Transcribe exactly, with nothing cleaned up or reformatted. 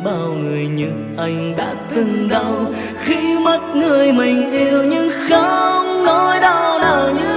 bao người như anh đã từng đau khi mất người mình yêu, nhưng không nỗi đau nào như